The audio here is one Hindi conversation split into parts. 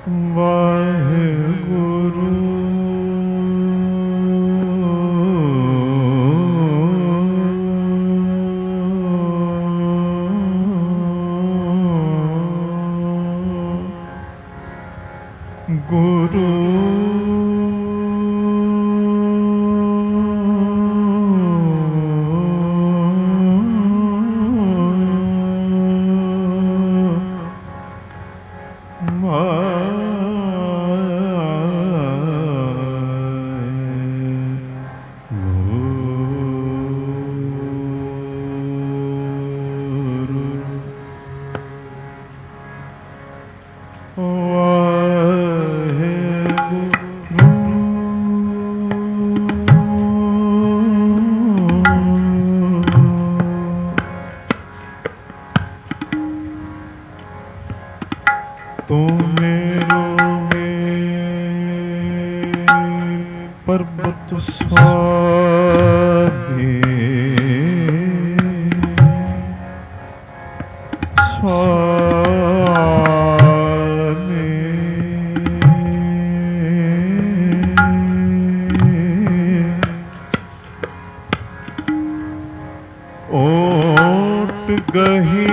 ਵਾਹਿਗੁਰੂ ਗੁਰੂ ਪਰਬਤ ਸੁਆਮੀ ਸੁਆਮੀ ਓਟ ਗਹੀ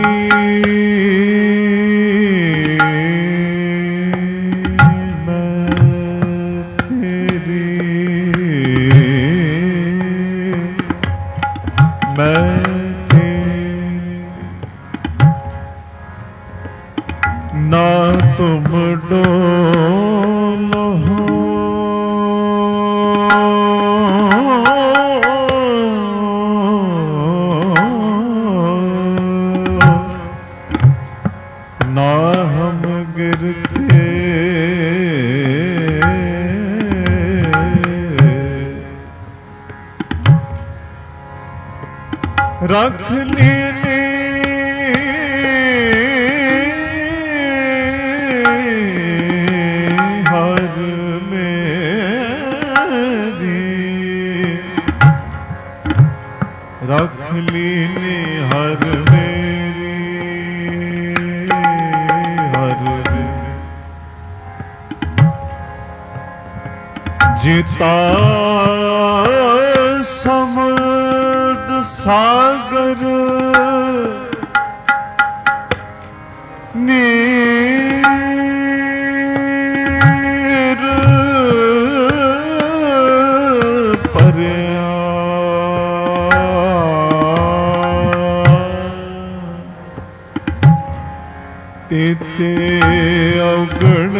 ਨਾ ਤੁਮ ਡੋਲੋ ਨਾ ਹਮ ਗਿਰਤੇ ਰੱਖ ਲੀਨੀ ਹਰ ਮੇਰੀ ਰੱਖ ਲੀਨੀ ਹਰ ਮੇਰੀ ਹਰ ਜੀਤਾ ਸਮੁੰਦ ਸਾਗਰ ਨੀਰ ਭਰਿਆ ਤੇਤੇ ਔਗਣ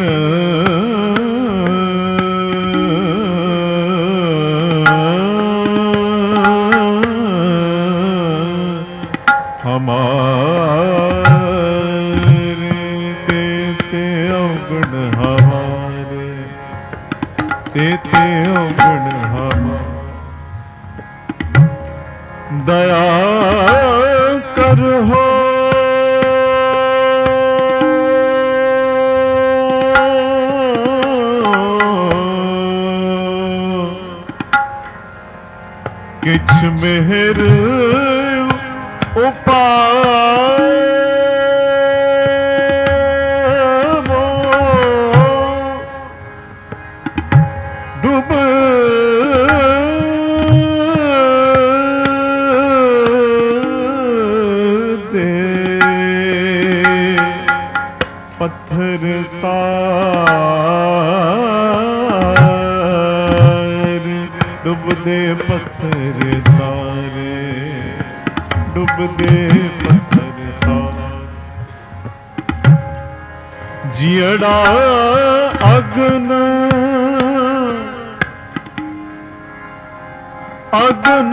ਹਮਾਰੇ ਤੇਤੇ ਔਗਣ ਹਮਾਰੇ ਤੇਤੇ ਔਗਣ ਹਮਾਰੇ ਦਇਆ ਕਰੋ ਕਿਛ ਮਿਹਰ ਉਪਾਵੋ ਡੁੱਬ ਦੇ ਪੱਥਰ ਤਾਰ ਡੁੱਬਦੇ ਪੱਥਰ ਤਾਰੇ ਡੁੱਬਦੇ ਪੱਥਰ ਤਾਰ ਜੀੜਾ ਅਗਨ ਅਗਨ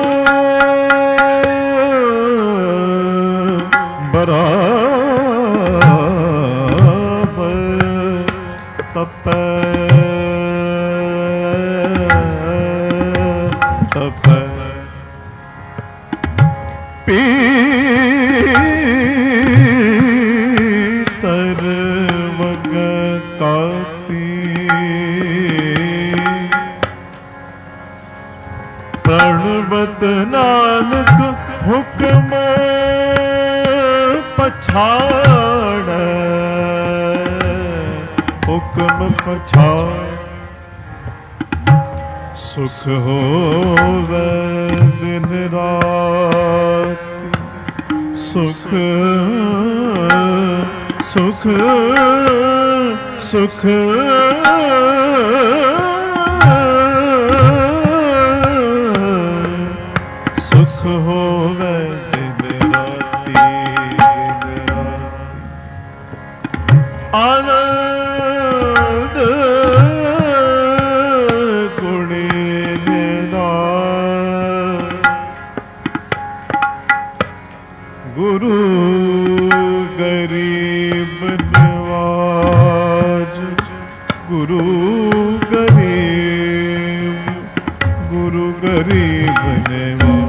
ਬਰਾਬਰ ਤਪੈ ਤਪੈ ਪੀਤਰ ਵਗ ਕਾਤੀ ਪ੍ਰਣਵਤ ਨਾਨਕ ਹੁਕਮ ਪਛਾੜ पछाड़, सुख होवे दिन रात, सुख सुख सुख सुख होवे दिन राती, आनंद गुणी निधान, गुरु गरीब नवाज, गुरु गरीब नवाज।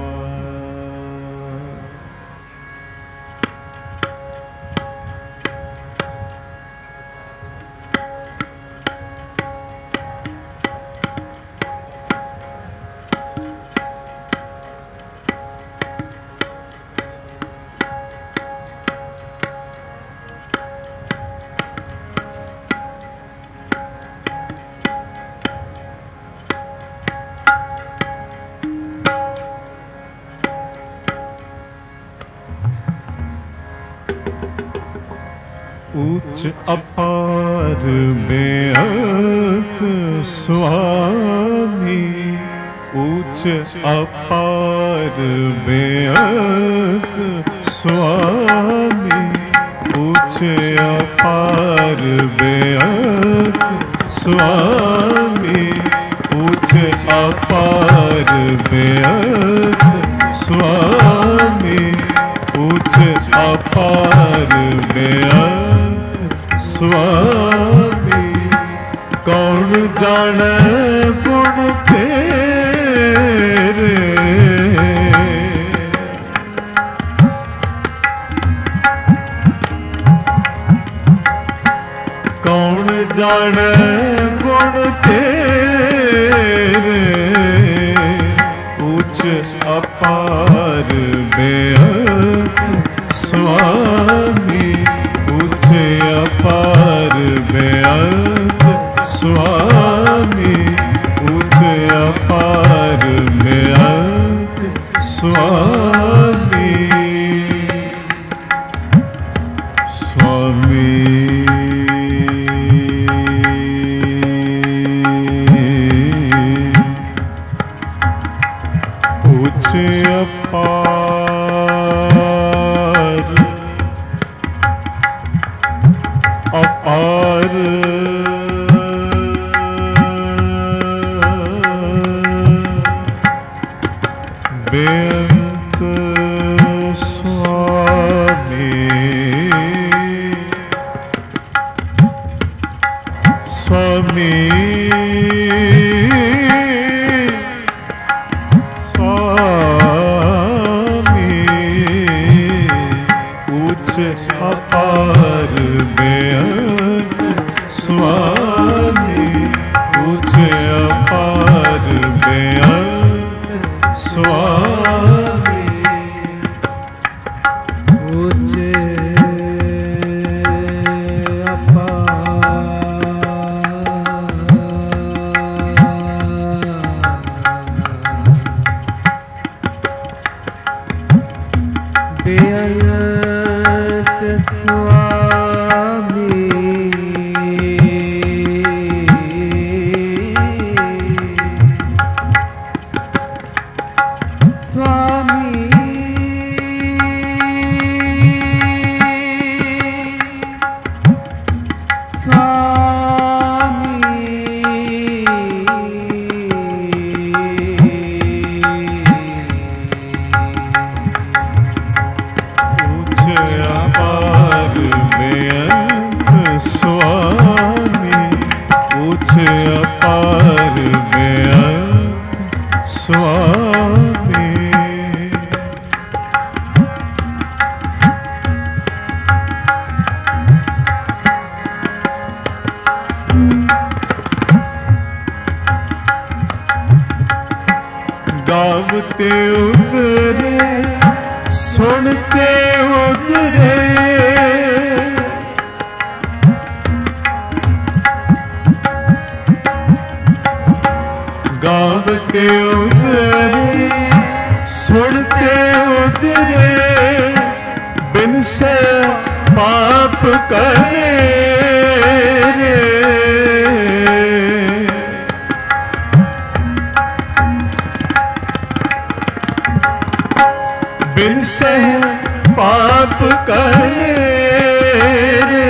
ऊंच अपार बेअंत स्वामी, ऊंच अपार बेअंत स्वामी, ऊंच अपार बेअंत स्वामी, ऊंच अपार बेअंत स्वामी, ऊंच अपार बेअंत स्वामी। कौन जाने गुण तेरे, कौन जाने गुण तेरे, ऊंच अपार बेअंत स्वामी, ऊंच अपार बेअंत स्वामी, ऊंच अपार बेअंत स्वामी। स्वामी ऊंच अपार अपार बेअंत स्वामी, स्वामी स्वामी, ऊंच अपार बेअंत स्वामी, ऊंच अपार बेअंत स्वामी। ऊंच बेअंत स्वामी, स्वामी अपार बेअंत स्वामी। गावते उतरे सुनते उतरे, करे रे, बिन सह पाप करे रे,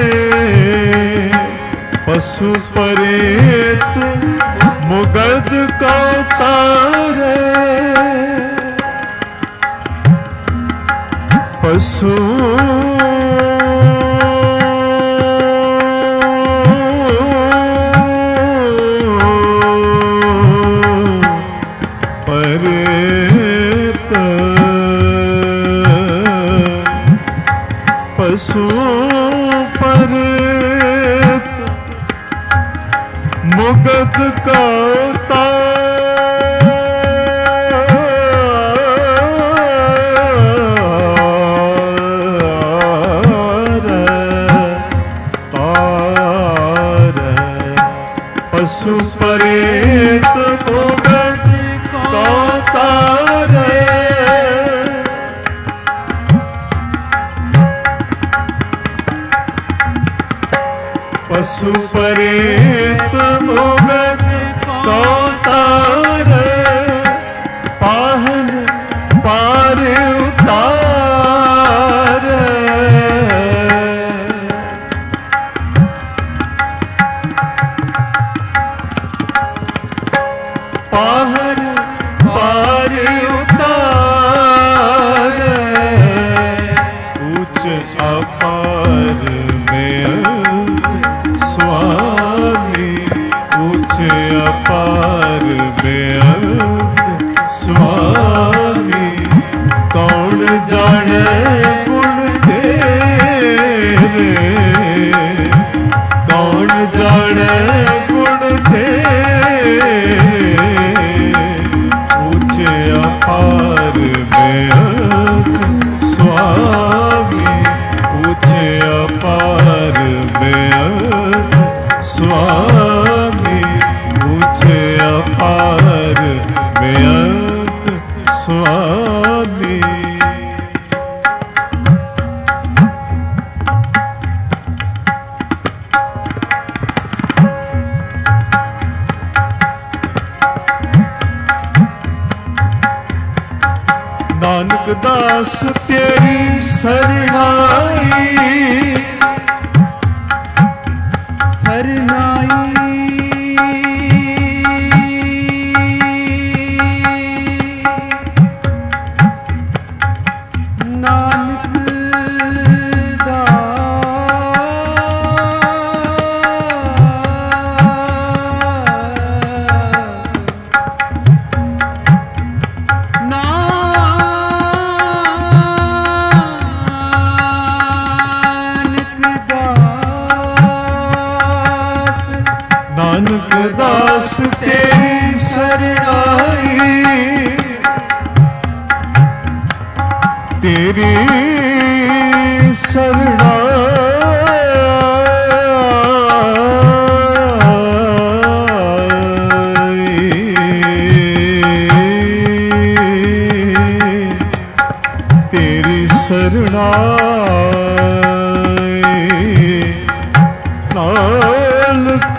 पशु परेत मुगद का तारे, पशु परेत, पशु परेत मुगद का पशु परेत मुगद का तारे, पशु परेत मुगद का तारे, पाहन पार उतारे, पाहन पार उतारे, ऊंच अपार में स्वामी, ऊंच अपार में स्वामी, कौन जाने गुण तेरे, कौन जाने गुण तेरे, ऊंचे अपार में स्वामी, ऊंचे अपार में स्वामी, ऊंचे अपार में स्वामी। नानक दास तेरी सरनाई, सरनाई, नानक नानक दास तेरी सरनाई, तेरी सरनाई, तेरी सरनाई, नानक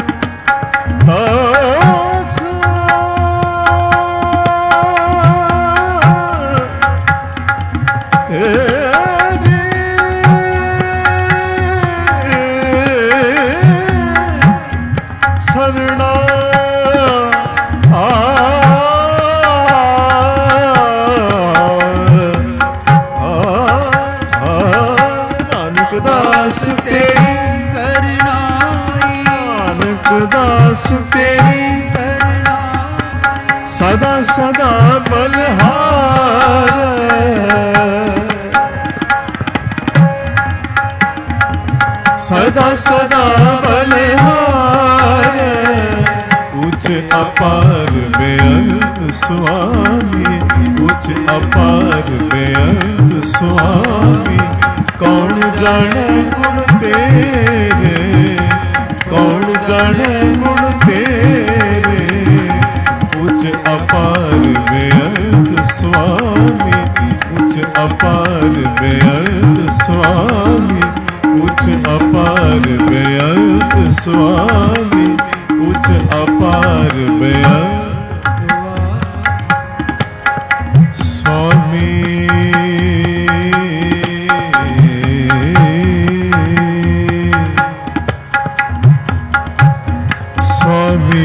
दास तेरी नानक दास तेरी सरनाई, नानक दास तेरी सरनाई, सदा सदा बलहार, सदा सदा बलहार, उच्च अपार बेअंत स्वामी, उच्च अपार बेअंत स्वामी, कौन जाने गुण तेरे, कौन जाने गुण तेरे, उच्च अपार बेअंत स्वामी, उच्च अपार बेअंत स्वामी, उच्च स्वामी उच्च अपार बेअंत स्वामी स्वामी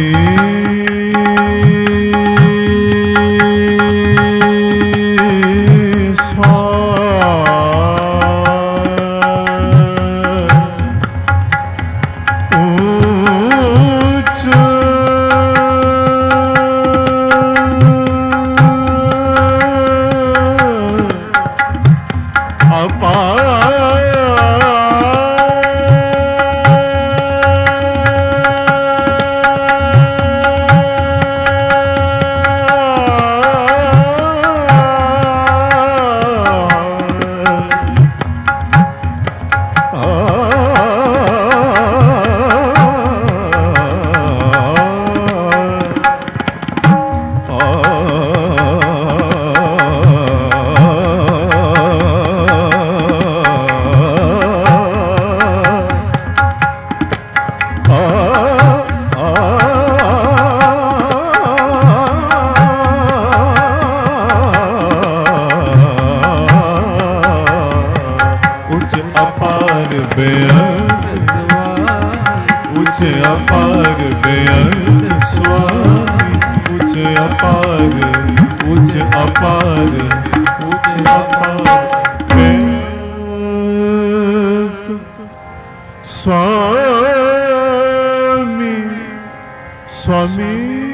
उच्च अपार बेअंत स्वामी उच्च अपार उच्च अपार उच्च अपार बेअंत स्वामी स्वामी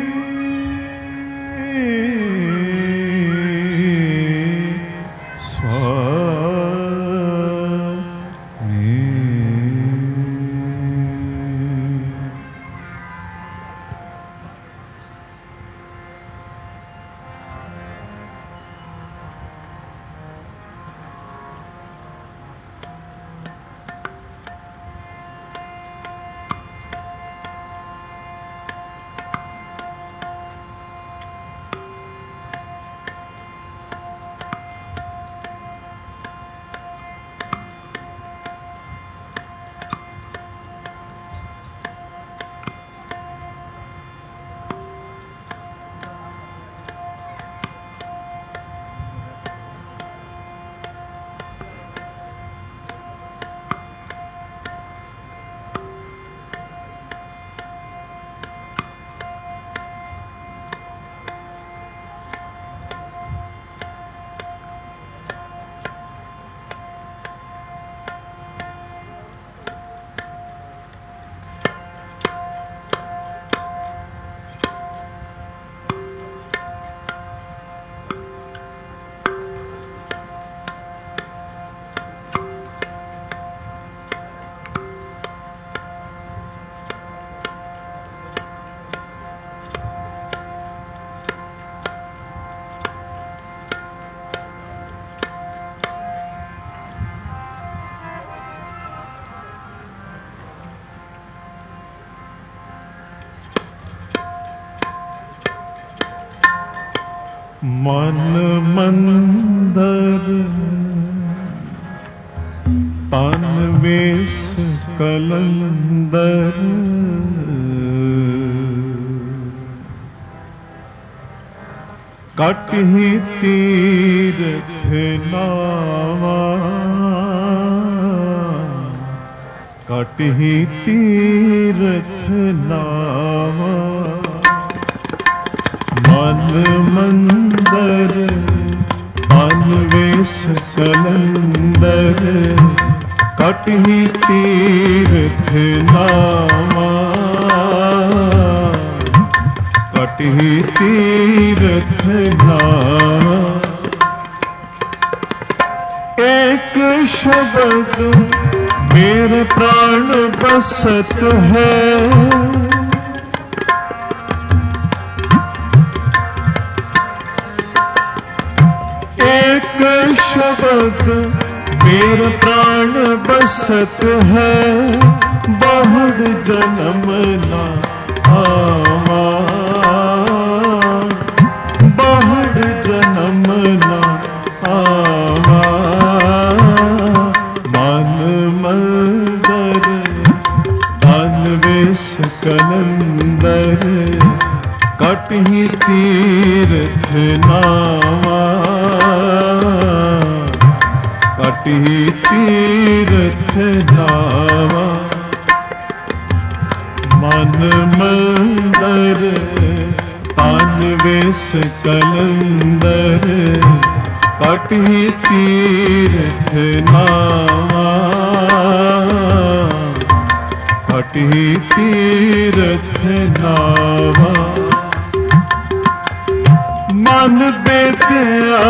मन मंदर तन वेश कलंदर कटहि तीर्थ नावा कटहि तीर्थ नावा मन मंदर अनवेश कलंदर कटहि तीर्थ नामा कटहि तीर्थ नामा एक शब्द मेरे प्राण बसत है शब्द मेरा प्राण बसत है बहुड़ जन्म ना आवा बहुड़ जन्म ना आवा मन मंदर अनवे कलंदर कटहि तीर्थ नावा, कटहि तीर्थ नावा। मन मंदर तान वेश कलंदर कटहि तीर्थ नावा, कटहि तीर्थ नावा। मन बेदया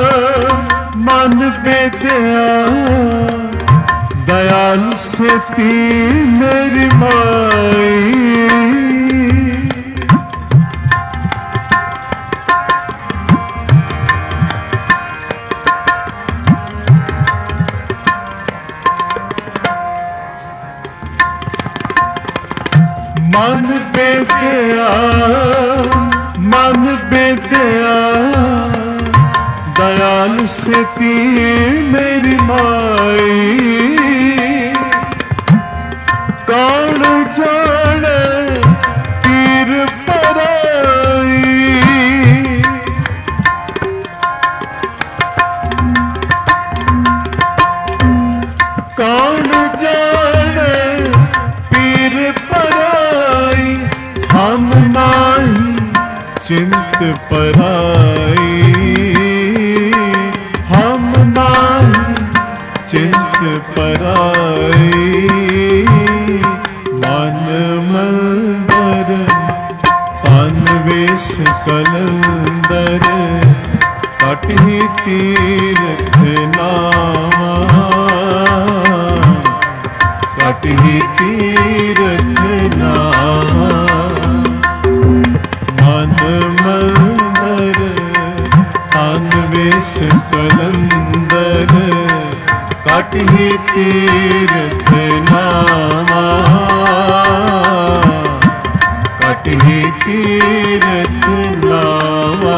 दयाल से ती मेरी माई। मन बेदया दयाल से ती मेरी माई। कौन जाने पीर पराई, कौन जाने पीर पराई। हम नाही चिंत पराई, हम नाही चिंत पराई। मन मंदर तन वेश कलंदर कटहि तीर्थ नावा, कटहि तीर्थ नावा। मन मंदर तन वेश कलंदर कटहि तीर्थ नावा, कटहि तीर्थ नावा।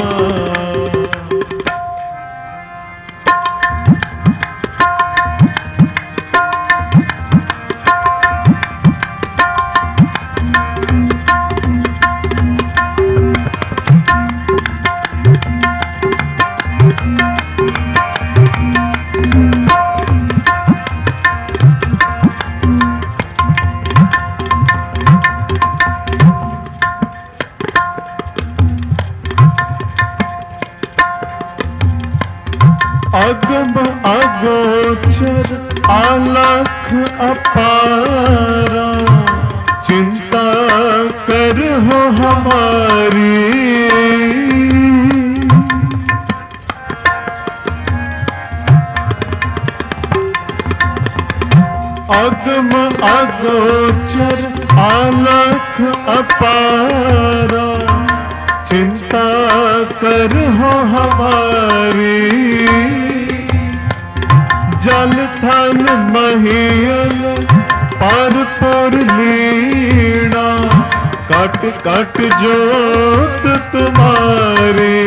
अगम अगोचर आलख अपारा, चिंता कर हो हमारी। अगम अगोचर आलख अपारा, चिंता कर हो हमारी। जल थल महियल पर पुर लीणा, कट कट जोत तुम्हारी।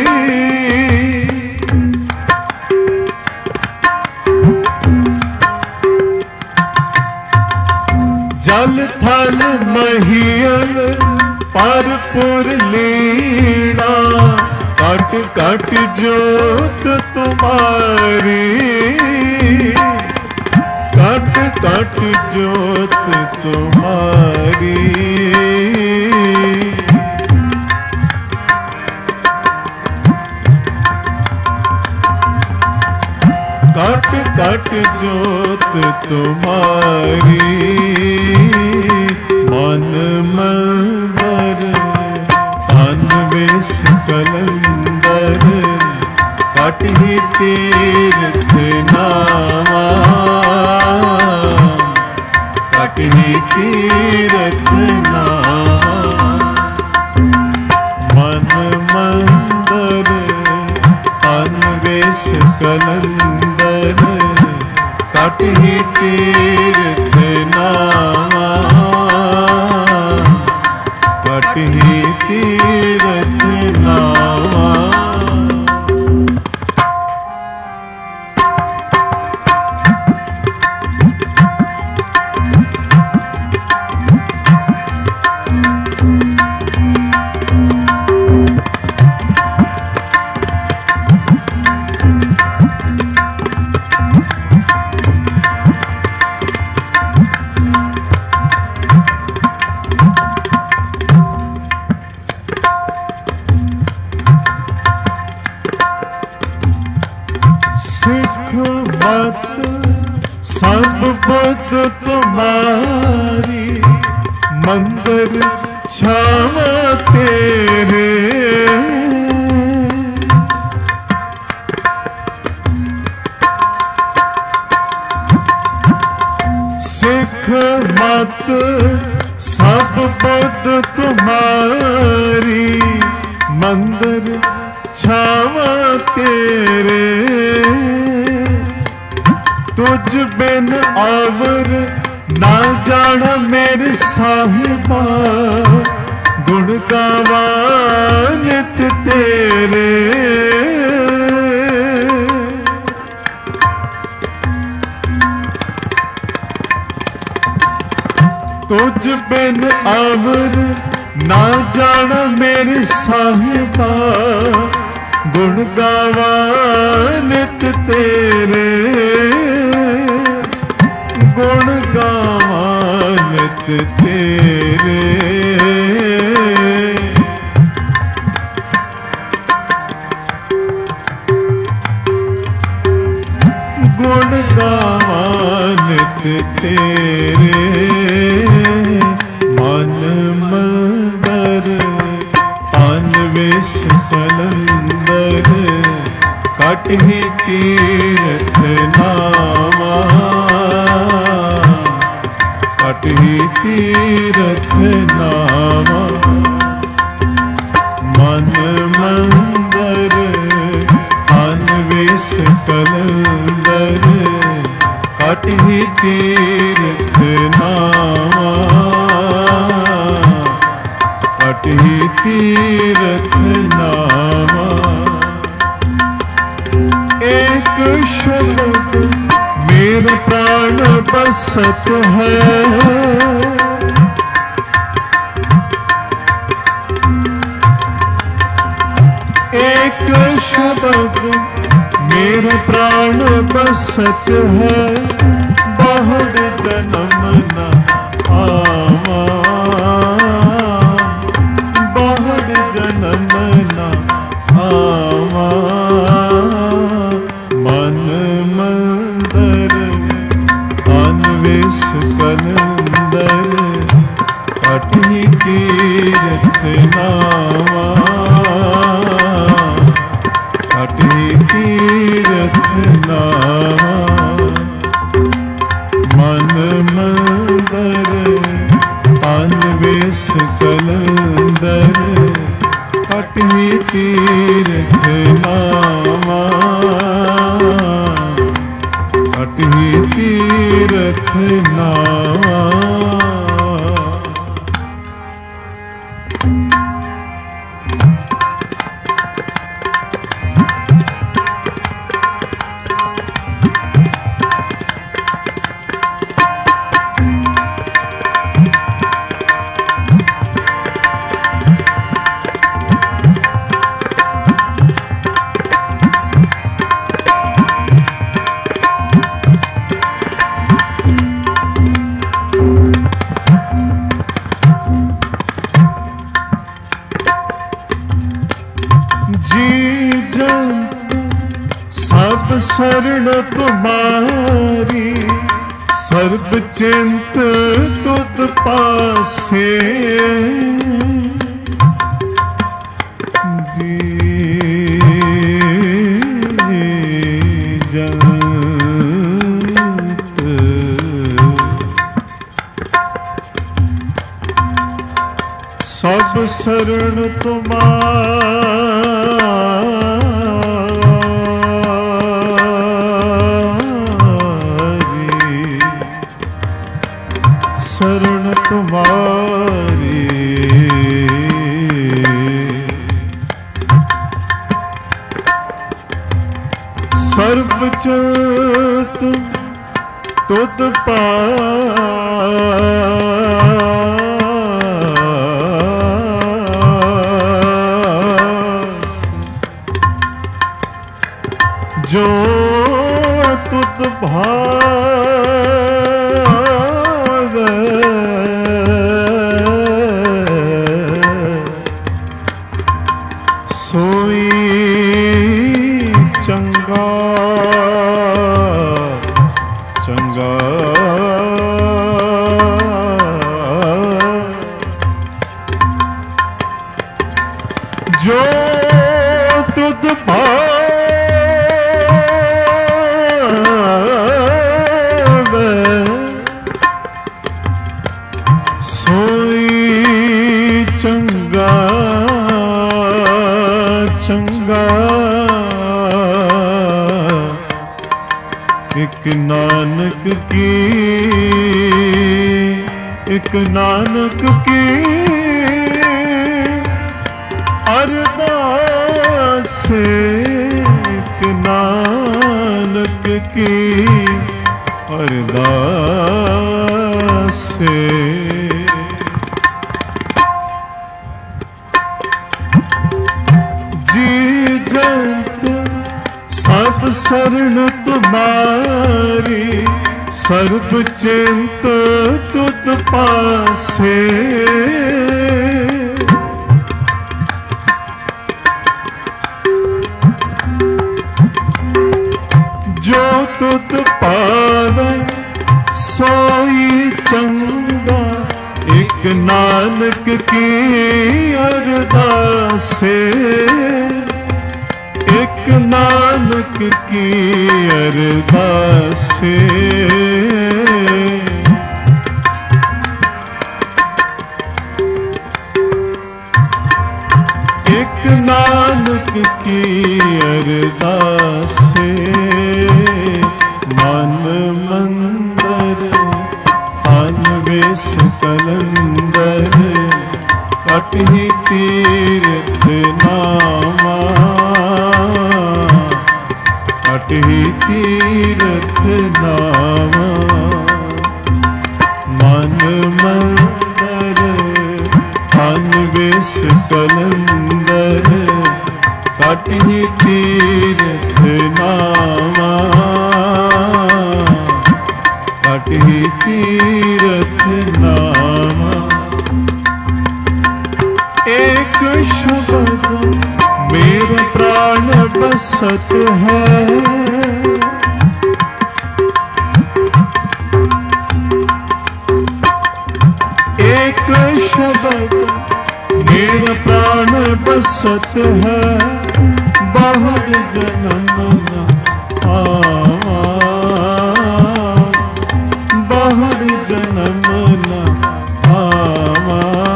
जल थल महियल पर पुर लीणा, कट कट जोत तुम्हारी। कट कट जोत तुम्हारी। कट कट जोत तुम्हारी। मन मंदर तन वेश कलंदर कटहि तीर्थ नावा, कटहि तीर्थ नावा। मन मंदर तन वेश कलंदर कटहि तीर्थ नावा, कटहि तीर्थ नावा। बुद्ध तुम्हारी मंदिर छावा तेरे। सिख मत सब बुद्ध तुम्हारी मंदिर छावा तेरे। तुझ बिन आवर ना जाना मेरे साहिबा गुण गावा नित तेरे। तुझ बिन आवर ना जाना मेरे साहिबा गुण गावा नित तेरे। गुण गावा नित तेरे। गुण गावा नित तेरे। मन मंदर अनवेश कलंदर कटहि तीरथ नावा। कटहि तीरथ नावा। मन मंदर अनवेश कलंदर कटहि तीरथ नावा। कटहि तीरथ नावा। एक शब्द मेरा प्राण बसत है। एक शब्द मेरा प्राण बसत है। बहुत जन्म न आवा। बहुत जन्म न आवा। मन मंदर अनवेश कलंदर कटहि तीरथ नावा। कटहि तीरथ नावा। मन मंदर अनवेश कलंदर कटहि तीरथ नावा। कटहि तीरथ नावा। सब शरण तुम्हारी सर्ब चिंत तुद पासे। जी जंत सब शरण तुम्हारी शरण तुम्हारी। सर्व चिंत तुद पास। जो तुद सोई चंगा चंगा। नानक की, एक नानक की अरदास, एक नानक की अरदास। जी जंत सब शरण तुम्हारी, सर्ब चिंत तुत पासे। जो तुत पावे सोई चंगा, एक नानक की अरदासे, एक नानक की अरदासे। एक नानक की अरदासे। मन मंदर अनवेश कलंदर, कटहि तीर्थ नामा, कटहि तीर्थ नामा। मन मंदर अनवेश कलंदर, कटहि तीर्थ नामा, कटहि तीर्थ नामा। एक शब्द मेरा प्राण बसत है, एक शब्द मेरा प्राण बसत है, बाहर जन्म न आवा, बाहर जन्म न आवा।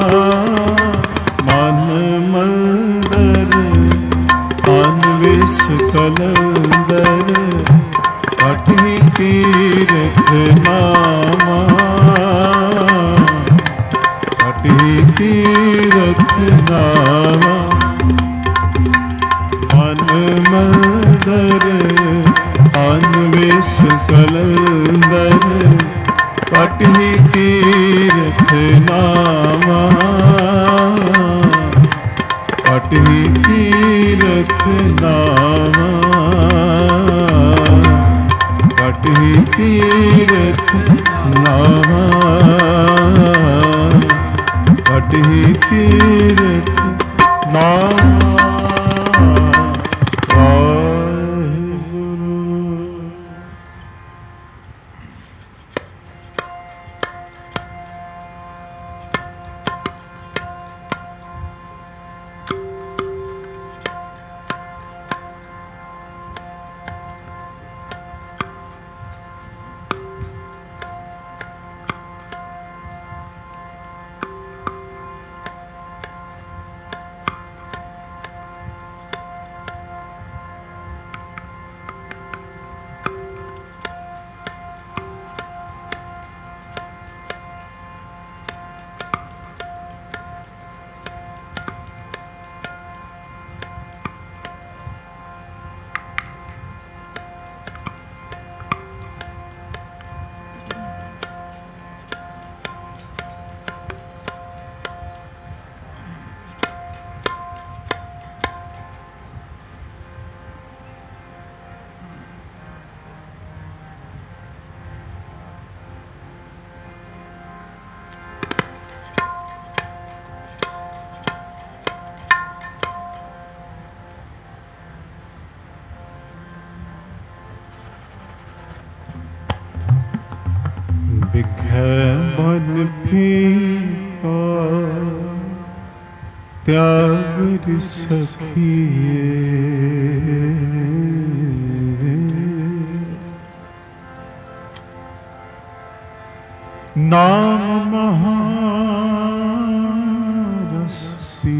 मन मंदर अनवेश कलंदर, कटहि तीर्थ नामा, कटहि तीर्थ नामा। मन मंदर अनवेश कलंदर, कटहि तीर्थ नामा, कटहि तीर्थ नामा, कटहि तीर्थ नामा, कटहि तीर्थ नामा। मन फीका त्याग सखिए, नाम महारसी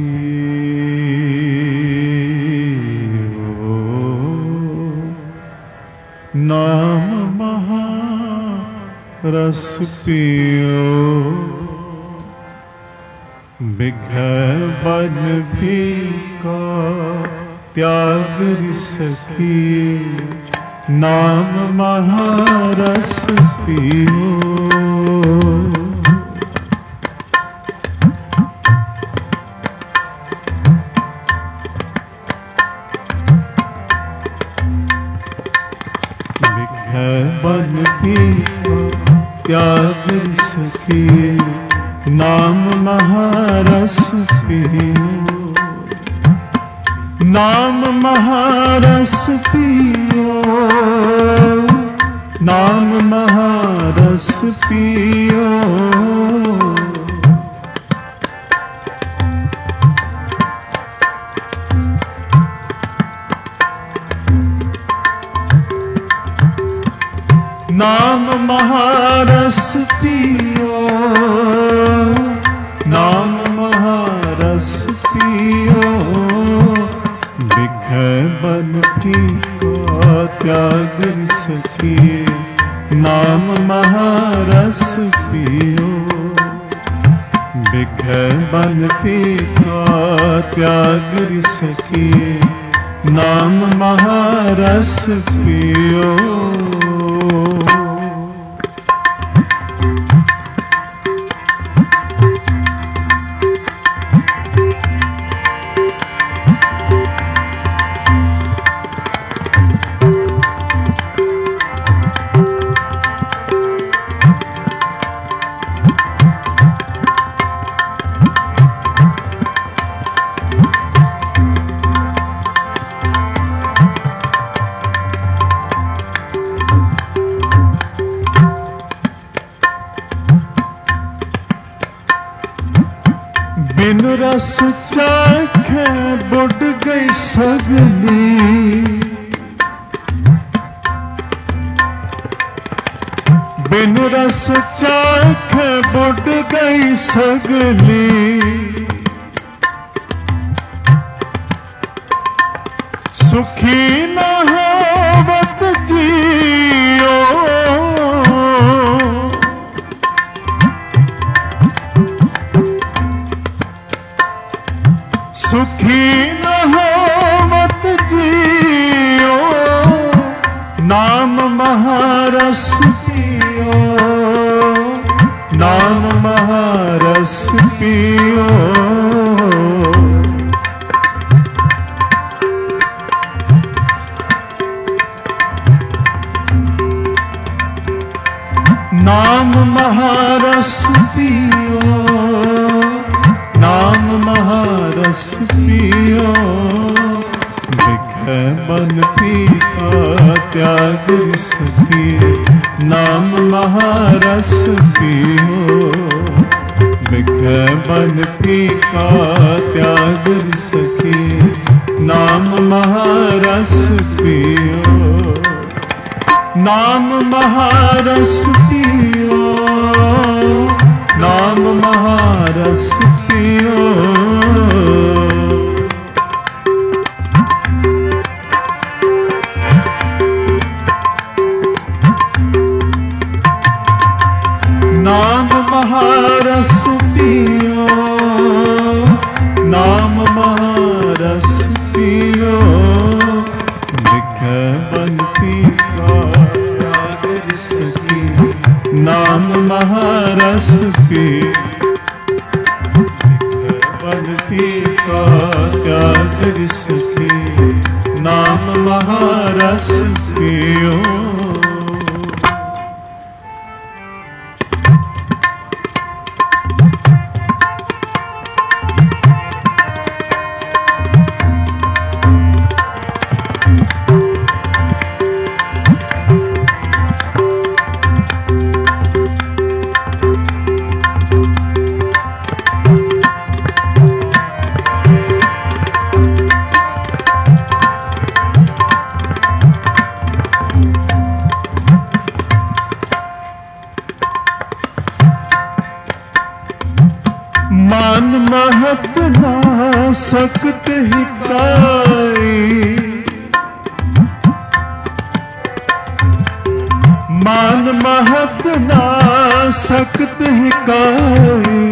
नाम महा रस पियो बिघै बन फीका त्याग सखिए नाम महारस पियो बिघै बन फीका त्याग सखिए नाम महारस पियो नाम महारस पियो नाम महारस पियो नाम महारस पियो नाम महारस पियो बिघै बन फीका त्याग सखिए नाम महारस पियो बिघै बन फीका त्याग सखिए नाम महारस पियो बिन रस चाखे बुड गई सगली बिन रस चाखे बुड गई सगली सुखी न होवत जियो सुखी न होवत जियो नाम महारस पियो नाम महारस पियो नाम महारस पियो नाम महारस पियो बिघै बन फीका त्याग सखिए नाम महारस पियो बिघै बन फीका त्याग सखिए नाम महारस पियो नाम महारस पियो नाम महारस पियो नाम महारस पियो नाम महारस पियो बिघै बन फीका त्याग सखिए नाम महारस पियो बन फीका त्याग सखिए नाम महारस पियो मान महत ना सकत हिकाई मान महत ना सकत हिकाई,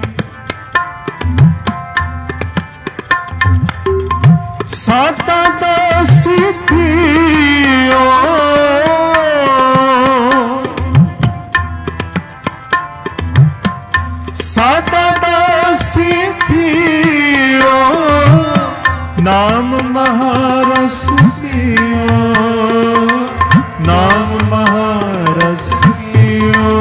साता दासी थियो, साता दासी थियो, नाम महारस पियो, नाम महारस पियो।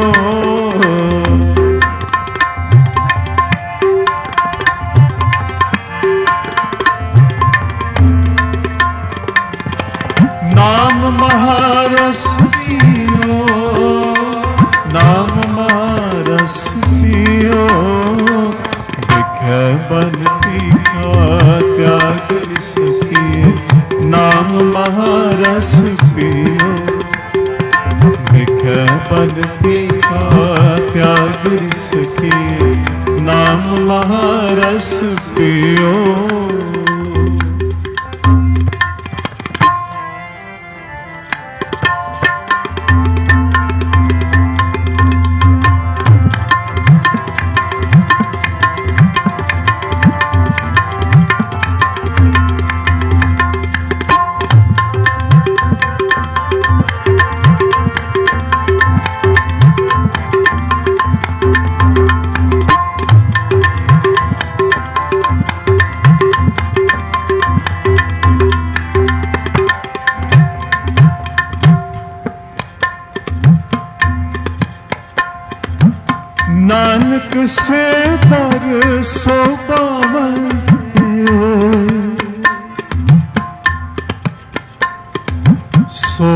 नाम महारस पियो, नाम महारस पियो, बिखे बन पीका त्याग सकिए, नाम महारस पियो, बिखे बन पीका त्याग सकिए, नाम महारस पियो। नानक से दर सो पावते, सो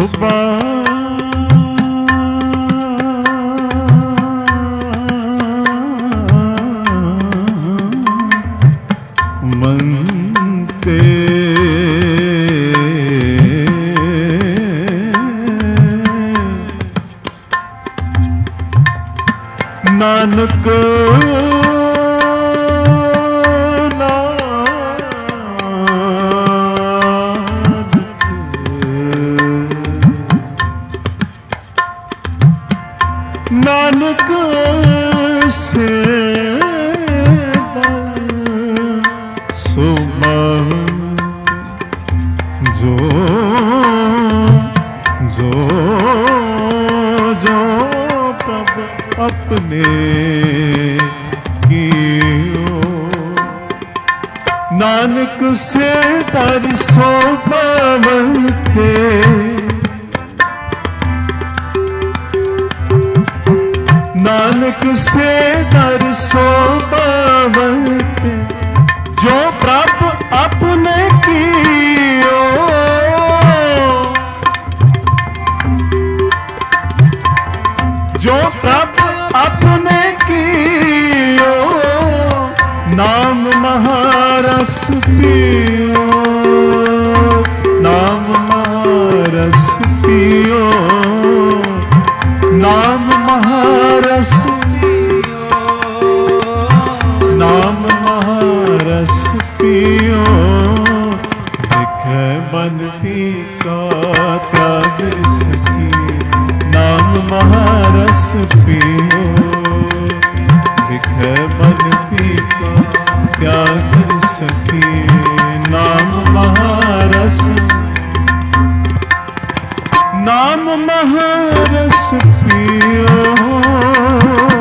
मनते, नानक नानक से सुमन जो जो जो प्रभु अपने कियो, नानक से दर सो पावते, नानक से दर सो पावते, जो प्रभु अपने कियो, जो प्रभु अपने कियो, नाम महारस पियो, नाम महारस पियो, नाम महारस पियो, नाम महारस पियो, बिखे मन पीका त्याग सकिए, नाम महारस पियो, बिखे मन पीका त्याग सकिए, नाम महारस, नाम महारस पियो।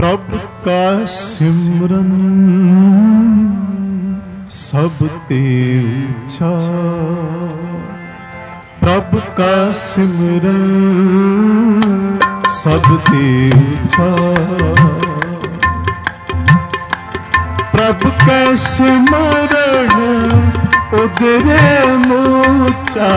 प्रभु का सिमरन सबते ऊंचा, प्रभु का सिमरन सबते ऊंचा, प्रभु का सिमरन उदरे मूचा,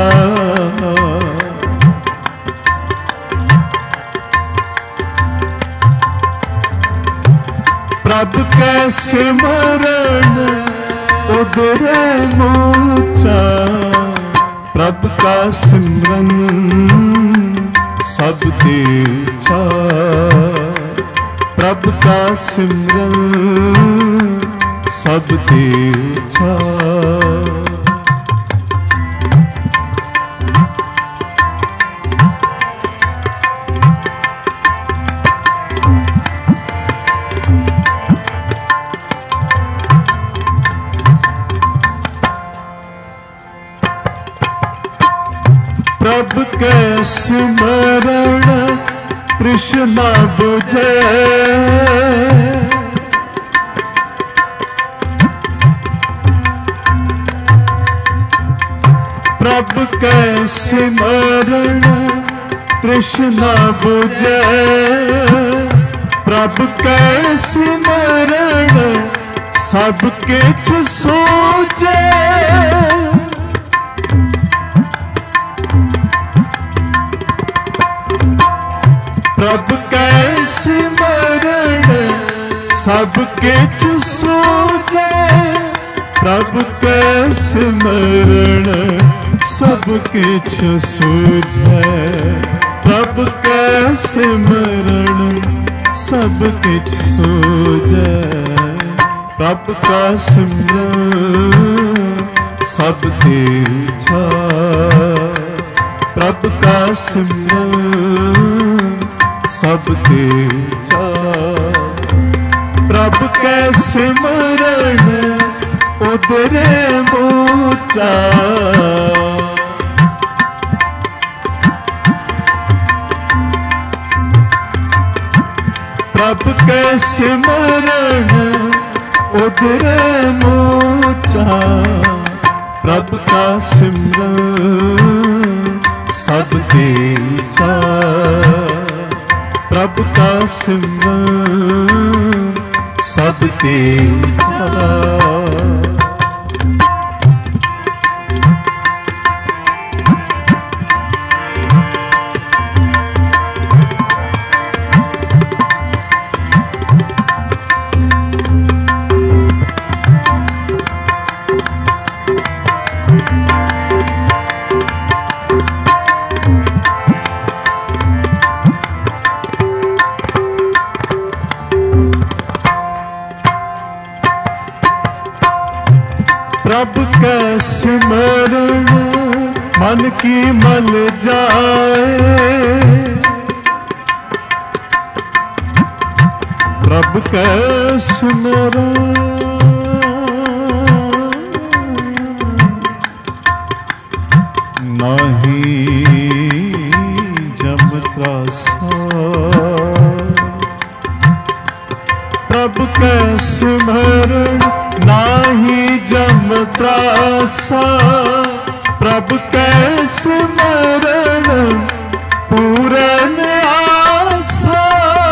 प्रभु का सिमरन उदरे मूचा, प्रभु का सिमरन सबते ऊंचा, प्रभु का सिमरन सबते ऊंचा। प्रभु के स्मरण तृष्णा बुझे, प्रभु के स्मरण तृष्णा बुझे, प्रभु के स्मरण सब किछ सूझे, प्रभु के सिमरन सब किछ सूझे, प्रभु के सिमरन सब किछ सूझे, प्रभु के सिमरन सब किछ सूझे, प्रभु का सिमरन सबते ऊंचा, प्रभु का सिमरन सबते ऊंचा, प्रभु के सिमरन उदरे मूचा, प्रभु के सिमरन उदरे मूचा, प्रभु का सिमरन सबते ऊंचा, प्रभु का सिमरन सबते ऊंचा। प्रभु का सिमरन मन की मल जाए, प्रभु का सिमरन नहीं जमता सा, प्रभु का सिमरन नाही जमता सा, प्रभु के सिमरन पूरन आसा,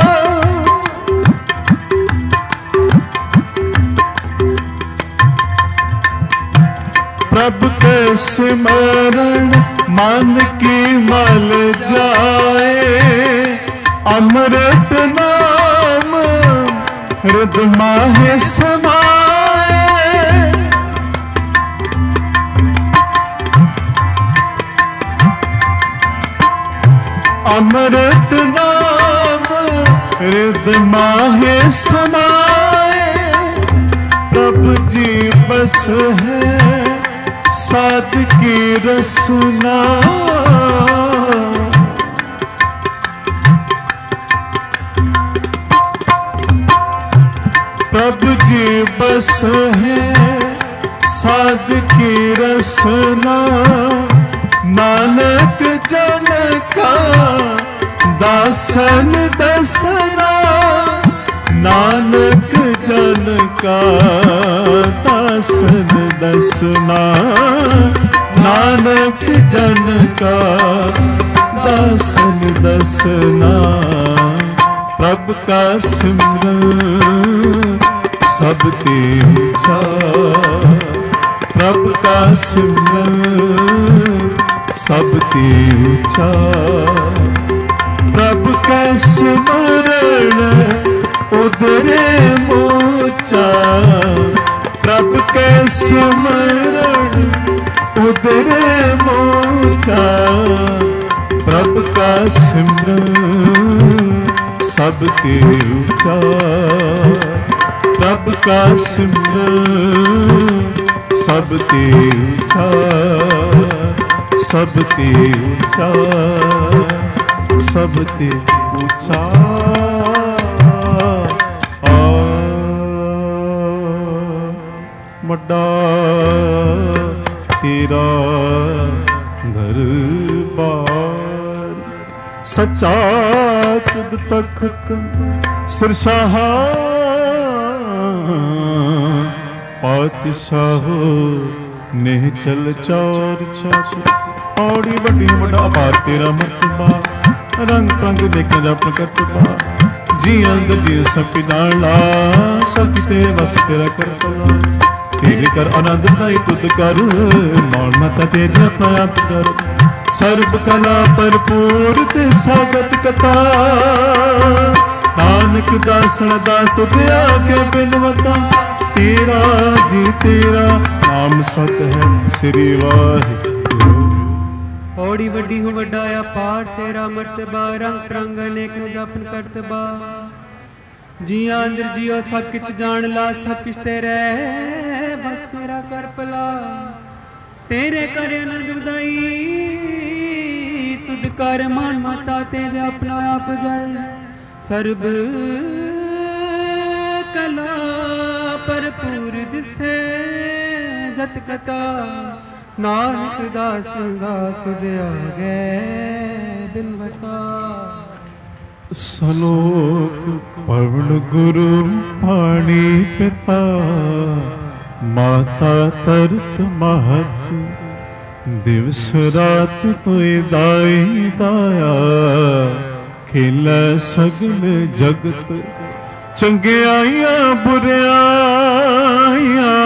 प्रभु के सिमरन मन की मल जाए, अमृत नाम हृदय माहे समाए, अमृत नाम हृदय माहे समाए, प्रभु जी बस है साध की रसना, प्रभु जी बस है साध की रसना, नानक जन का दासन दसना, नानक जन का दासन दसना, नानक जन का दासन दसना। प्रभ का सिमरन सब ते ऊंचा, प्रभ का सिमरन सब ते ऊंचा। प्रभ का सिमरन उधरे मोचा, प्रभ के सिमरन उधरे मोचा। प्रभ का सिमरन सब ते ऊंचा, प्रभ का सिमरन सब ते ऊंचा, सब ते ऊंचा, सब ते ऊंचा। मड्डा तेरा दरबार, सच्चा तुद तखत सिरशाहा। पातशाहो नेह चल चौर चाच। औड़ी वड्डी वड्डा अपार तेरा मर्तबा, रंग रंग देखे जप करतबा। जी अंग जी सब जान ला, सब तेरे बस तेरा करतबा। तेरे कर आनंद दाई तुद कर, मौन मता तेज अपना आप कर। सर्व कला भरपूर ते सागत कथा, नानक दासन दास तुद आगे बिनवता। तेरा जी तेरा नाम सत है श्री वाहिगुरु। औड़ी वड्डी हो वड्डा अपार तेरा मर्तबा, रंग रंग अनेक नु जपन करतबा। जिया अंदर जियो सब किछ जान ला, सब किछ तेरे बस तेरा कर भला। तेरे कर आनंद बधाई तुद कर मान माता तेज अपना आप जल। सर्ब कला भरपूर दिसे जत कथा, नानक दास दास तुद आगे बिनवता। सलोक पवन गुरु पाणी पिता, माता तरत महत। दिवस रात तोय दाई दाया, खेलै सगल जगत। चंगियाइयां बुरियाइयां,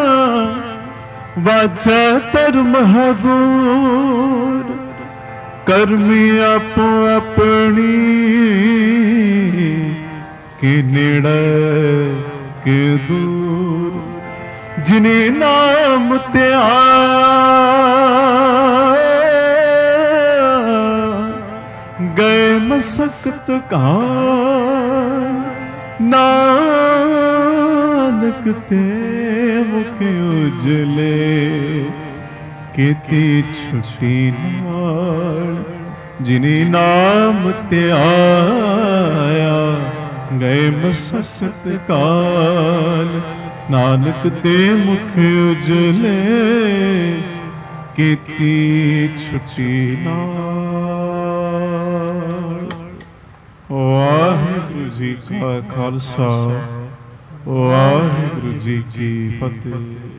वाजा धर्म हदूर। करमी आपो अपनी, के नेड़े के दूर। जिने नाम त्याग, गए मसकत काल। नानक ते मुख उजले, केती छुटी नाल। जिने नाम त्याया, गए मसकत काल। नानक ते मुख उजले, केती छुटी नाल। वाहिगुरु जी का खालसा, वाहिगुरु जी की फतेह।